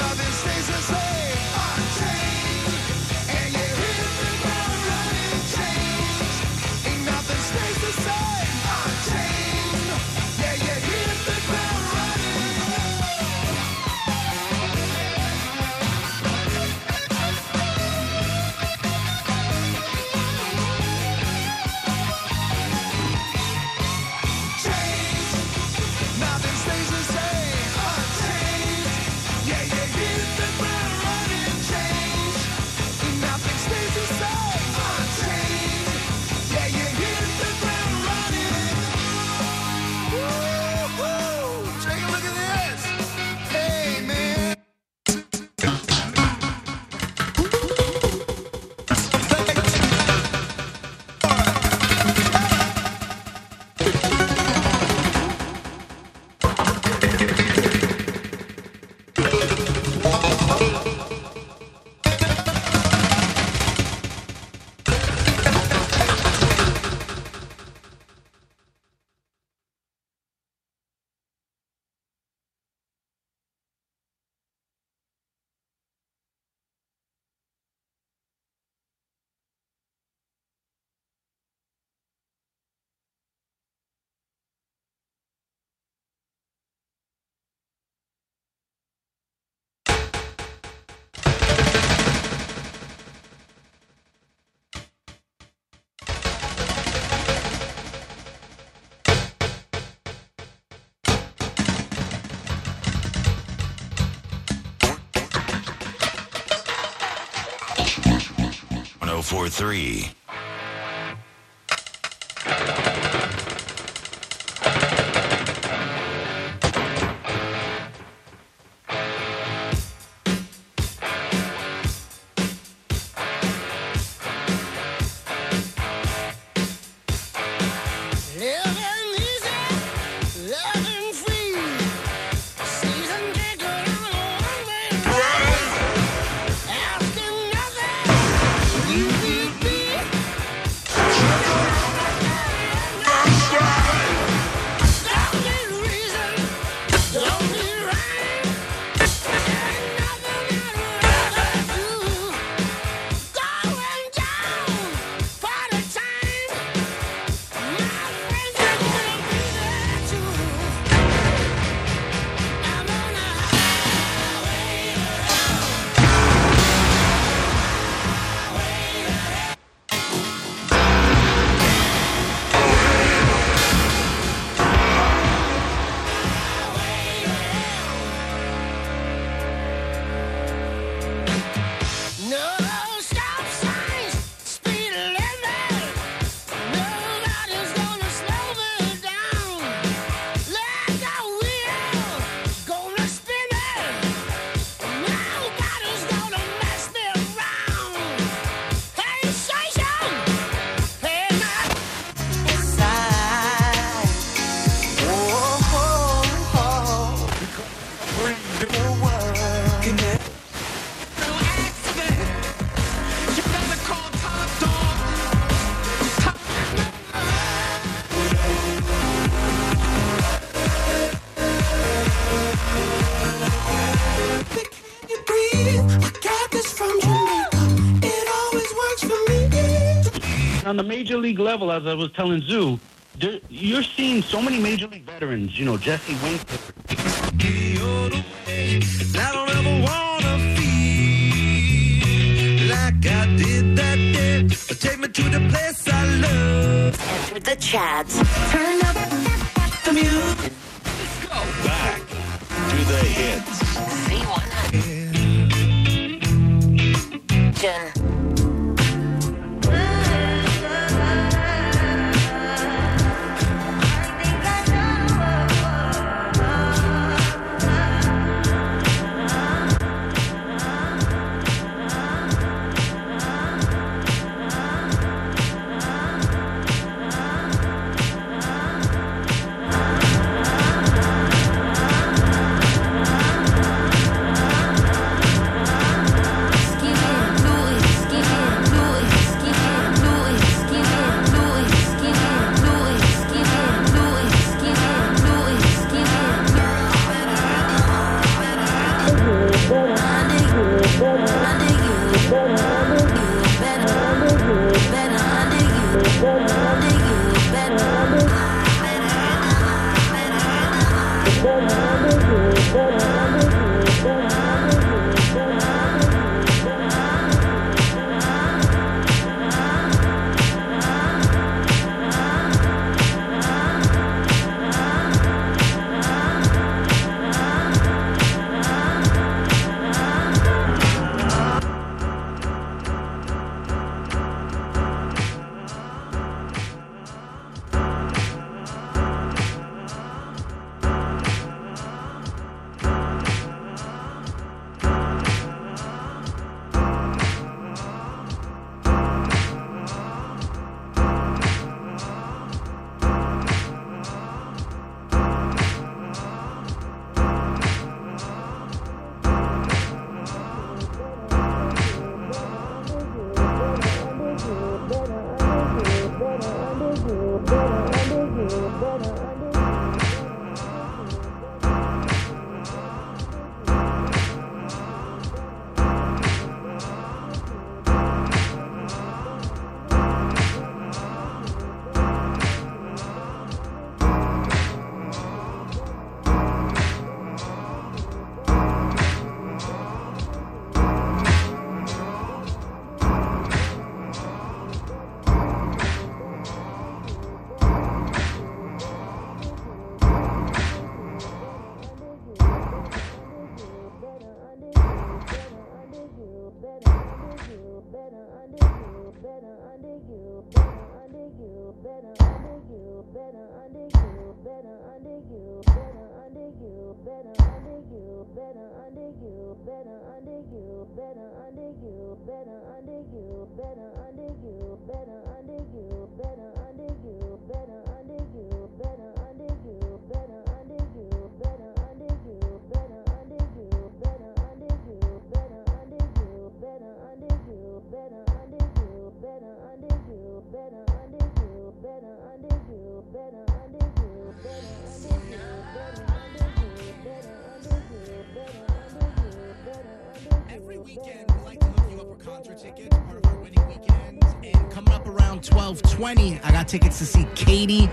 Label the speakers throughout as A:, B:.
A: 1043.
B: On the major league level, as I was telling Zoo, you're seeing so many major league veterans, you know, Jesse Winker.
C: I don't ever wanna feel like I did that day. Take me to the place I love.
D: Enter the chat.
C: Turn up the music.
A: Let's go back to the hits.
D: Z100. Jen.
E: Louis Every weekend, we like to hook you up with concert tickets, part of our winning weekends. And coming up around 12:20, I got tickets to see Katie.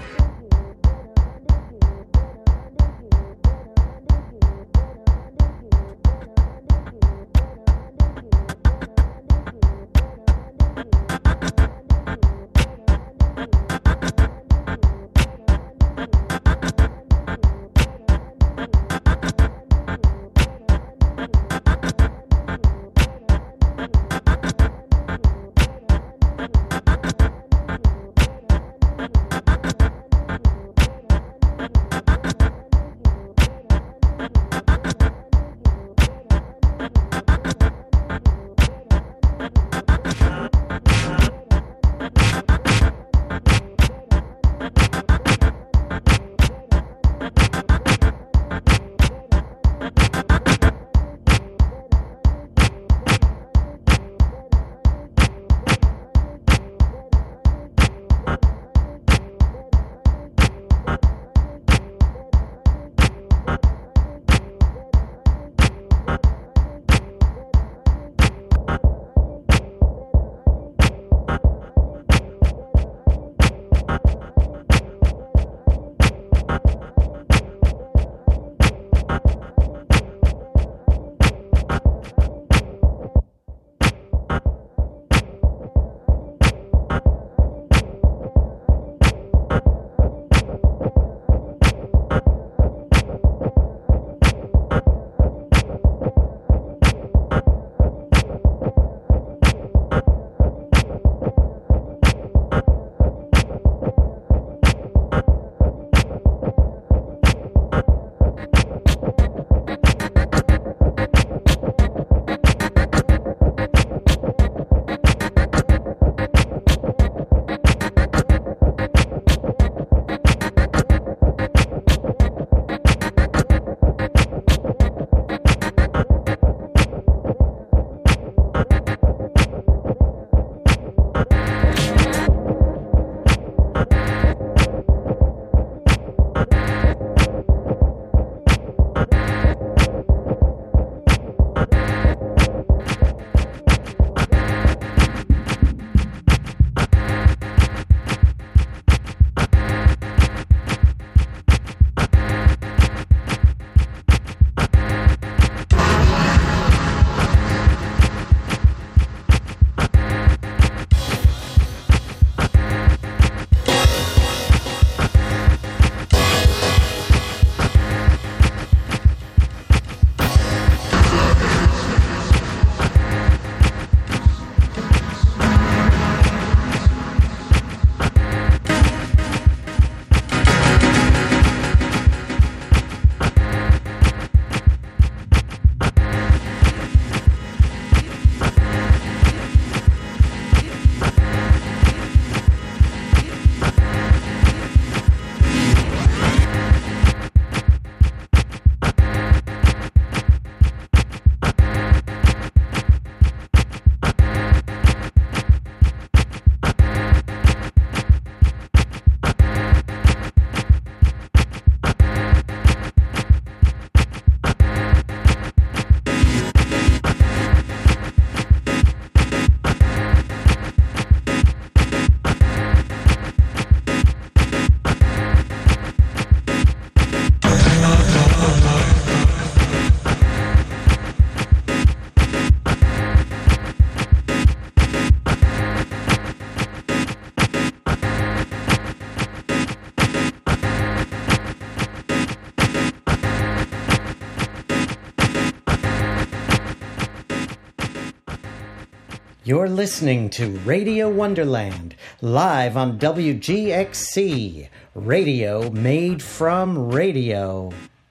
F: You're listening to Radio Wonderland, live on WGXC, radio made from radio.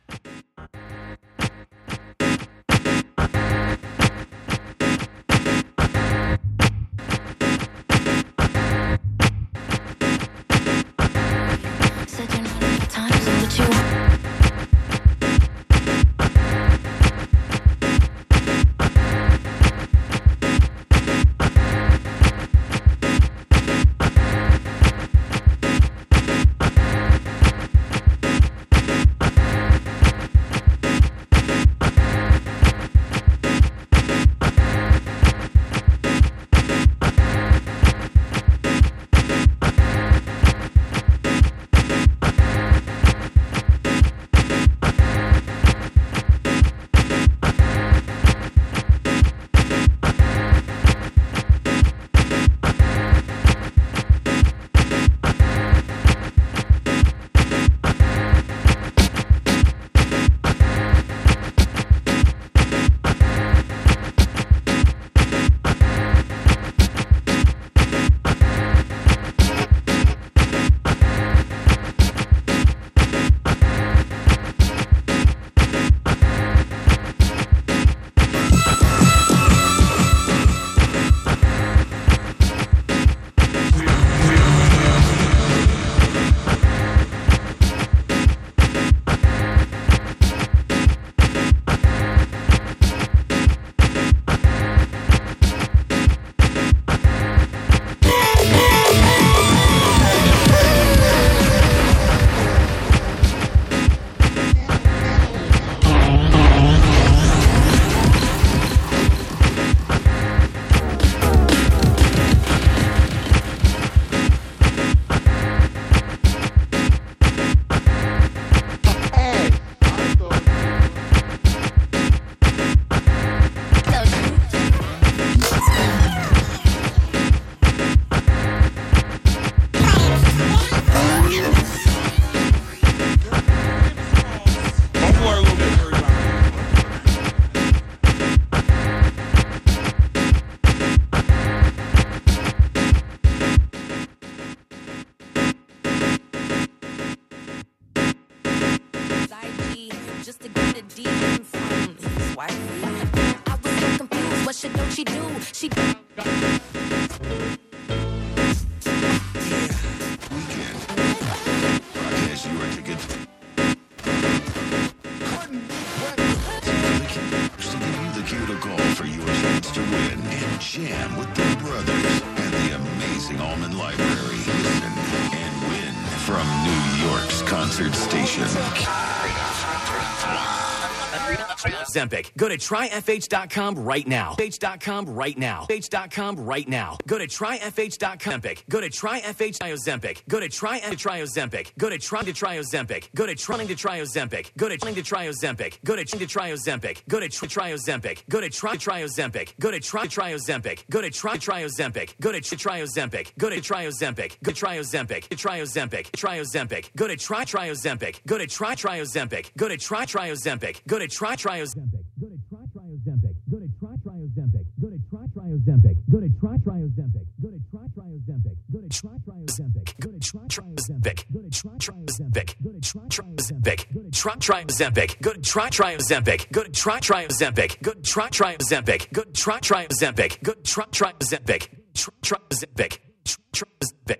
G: Ozempic. Go to tryfh.com right now. FH.com right now. FH.com right now. Go to tryfh.com. Go to tryfh Ozempic. Go to try Ozempic. Go to trying to try Ozempic. Go to trying to try Ozempic. Go to trying to try Ozempic. Go to trying to try Ozempic. Go to try Ozempic. Go to try Ozempic. Go to try Ozempic. Go to try Ozempic. Go to try Ozempic. Go to try Ozempic. Go try Ozempic. Try Ozempic. Try Ozempic. Go to try Ozempic. Go to try Ozempic. Go to try Ozempic. Go to try Ozempic. Go to try Ozempic. Go to try Ozempic. Go to try Ozempic. Go to try Ozempic. Go to try Ozempic. Go to try Ozempic. Go to try Ozempic. Go to try Ozempic. Go to try Ozempic. Go to try Ozempic. Go to try Ozempic. Go to try Ozempic. Go to try Ozempic. Go to try Ozempic. Go to try Ozempic. Try Ozempic. Try Ozempic.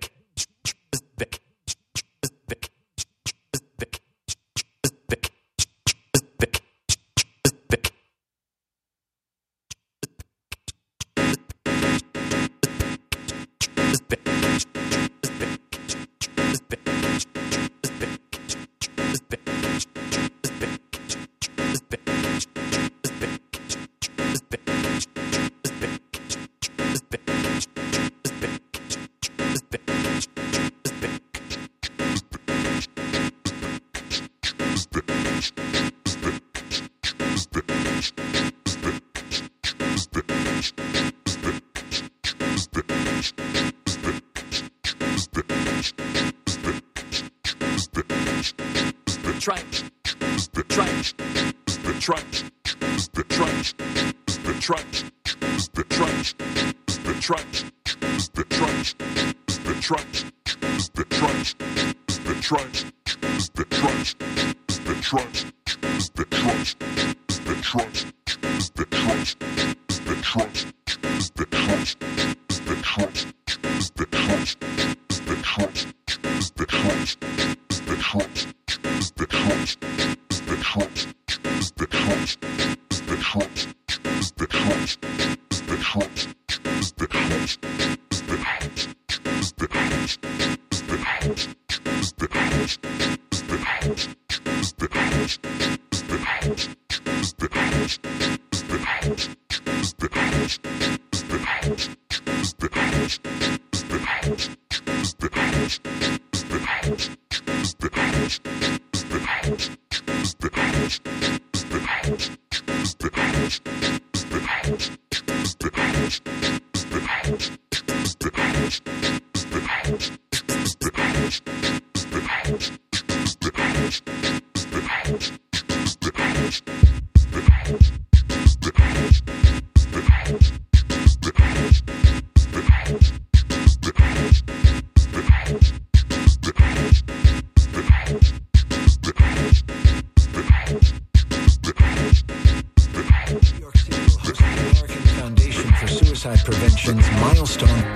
H: Prevention's milestone.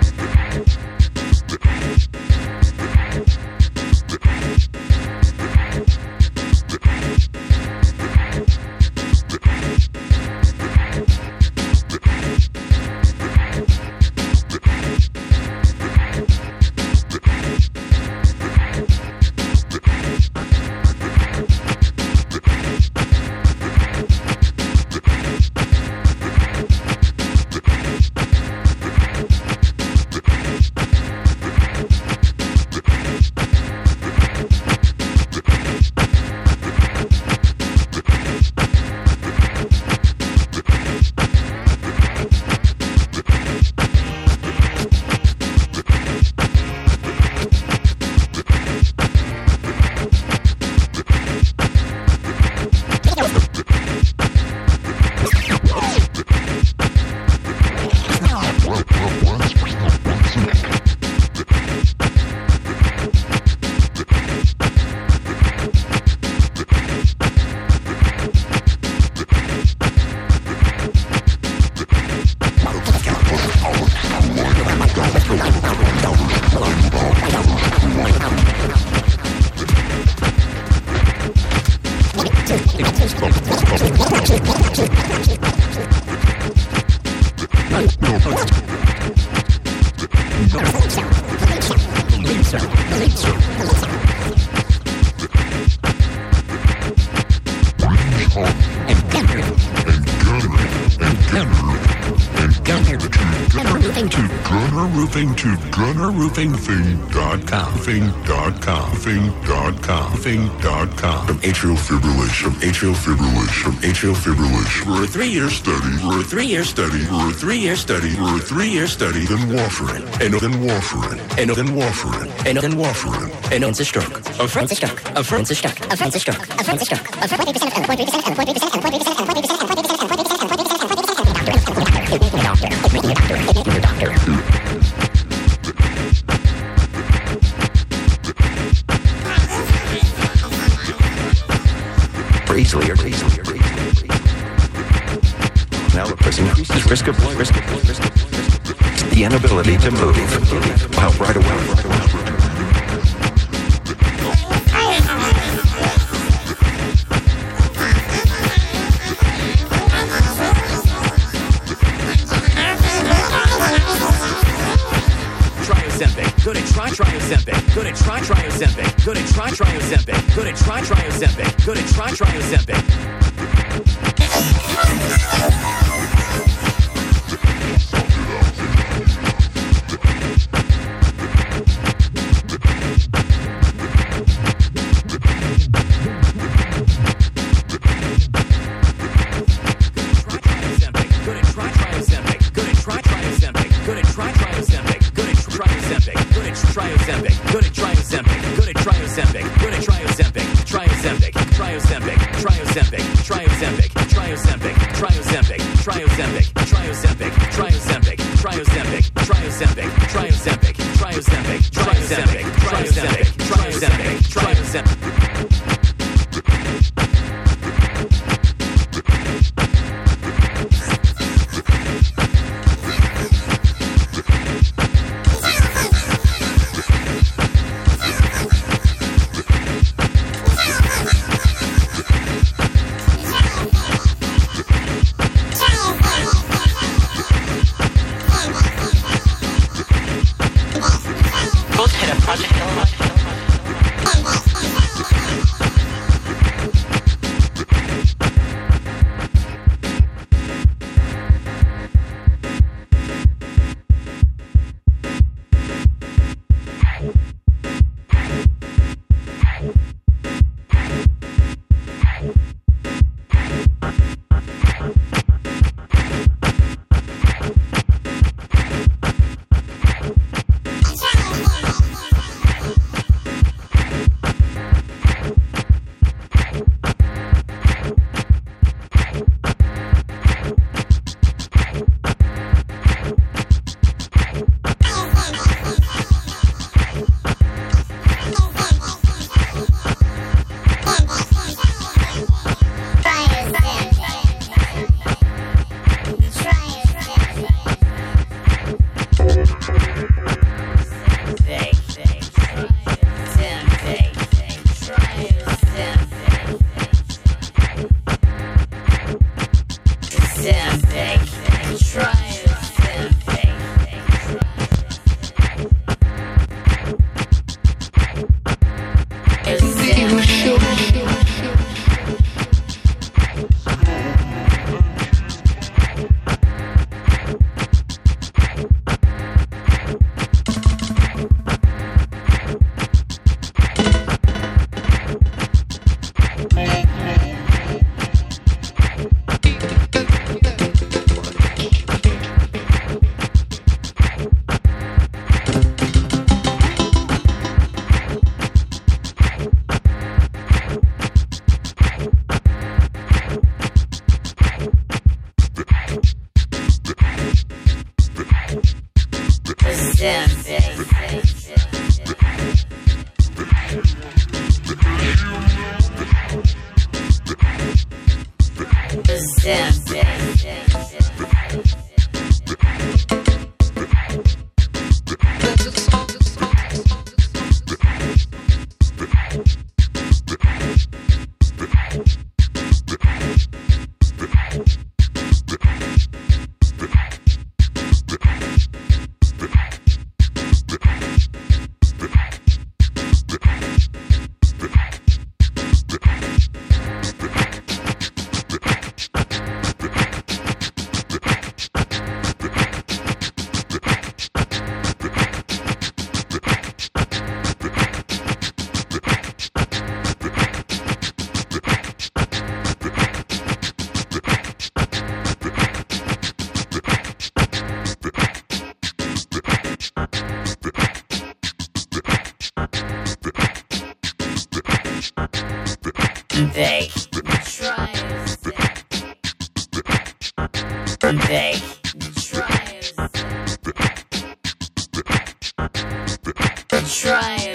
H: To GunnerRoofingThing.com. Thing.com. From atrial fibrillation. For a 3-year study. Then warfarin. And then warfarin.
D: And it's a stroke. A friend's a stroke. A friend's a stroke. A friend's a stroke. A friend's a stroke. A friend's a stroke. A friend's a stroke. Easily. Now the person increases risk of the inability to move. Help right away. Go to try-Ozempic. Go to try-Ozempic. Go to try-Ozempic. Go to try-Ozempic. Go to try-Ozempic.
I: They try they try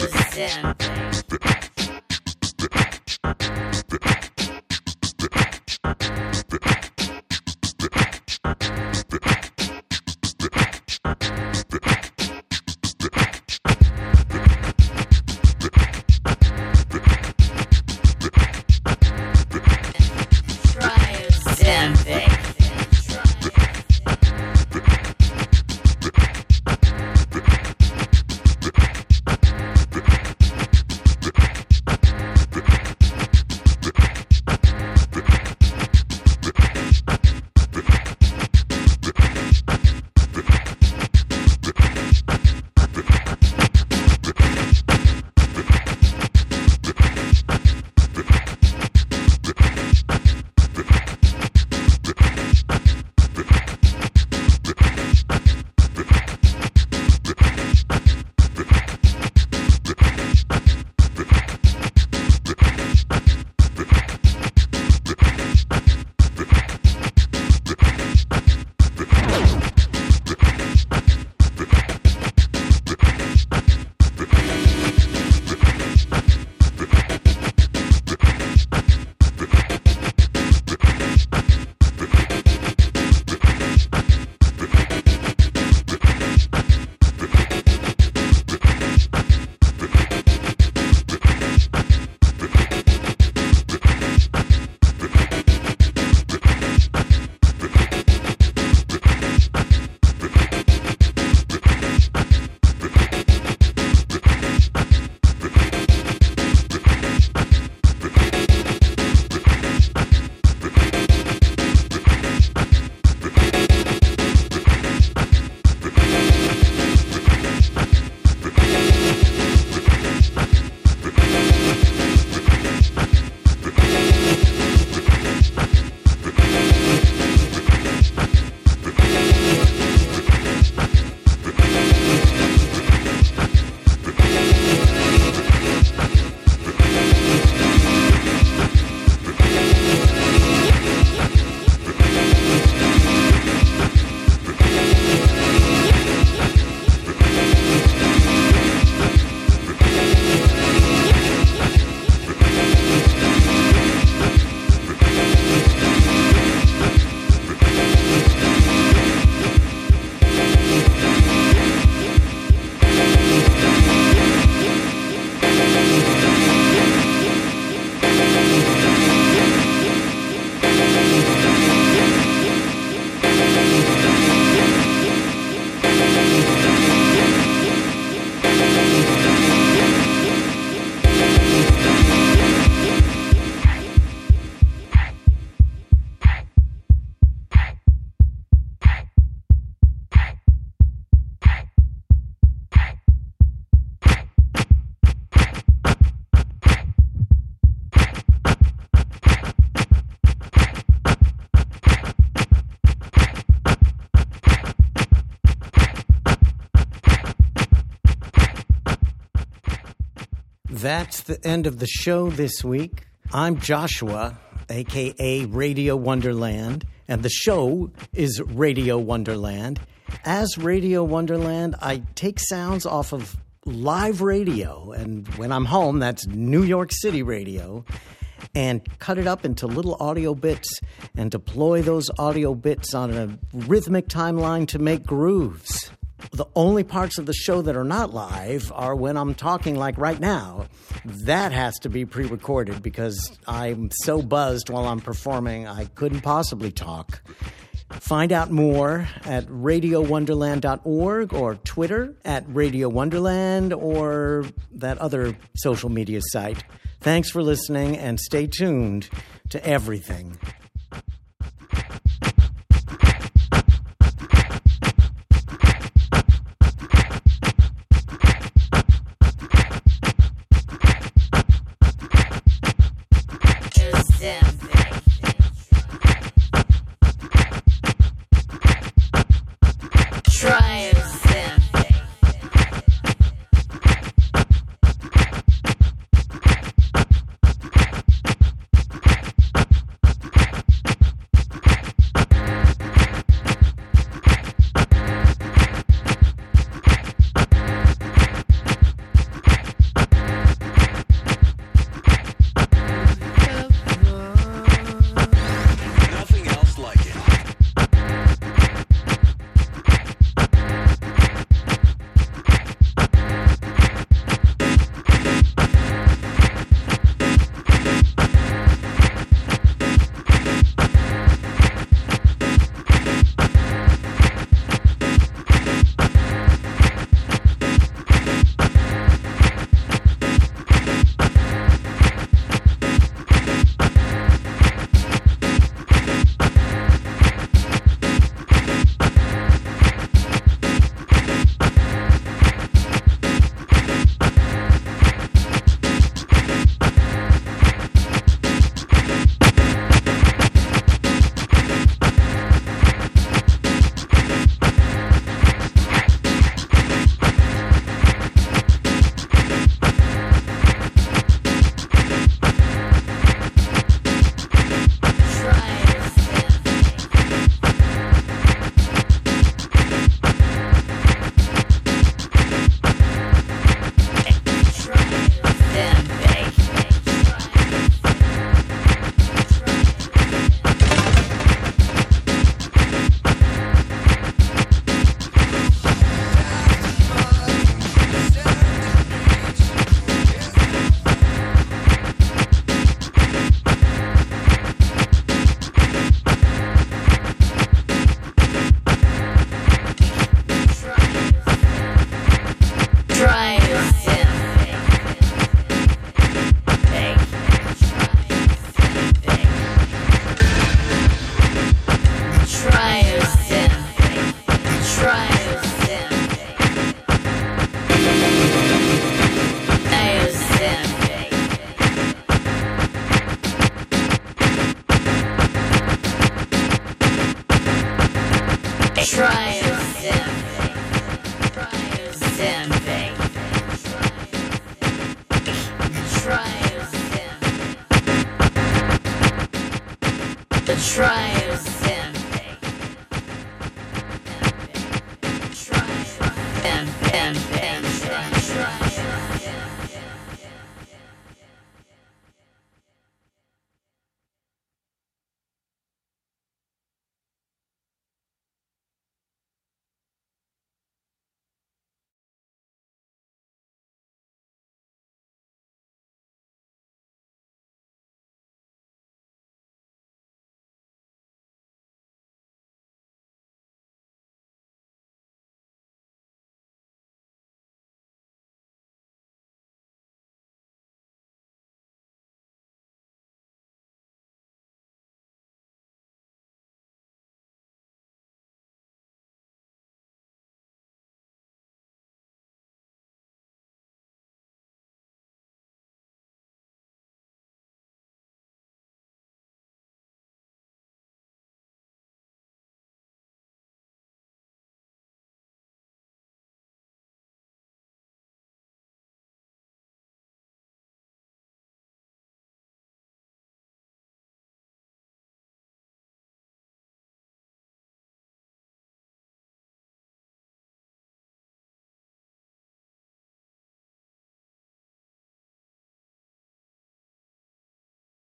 F: That's the end of the show this week. I'm Joshua, a.k.a. Radio Wonderland, and the show is Radio Wonderland. As Radio Wonderland, I take sounds off of live radio, and when I'm home, that's New York City radio. and cut it up into little audio bits and deploy those audio bits on a rhythmic timeline to make grooves. The only parts of the show that are not live are when I'm talking like right now. That has to be pre-recorded because I'm so buzzed while I'm performing I couldn't possibly talk. Find out more at radiowonderland.org or Twitter at Radio Wonderland or that other social media site. Thanks for listening and stay tuned to everything.
I: Try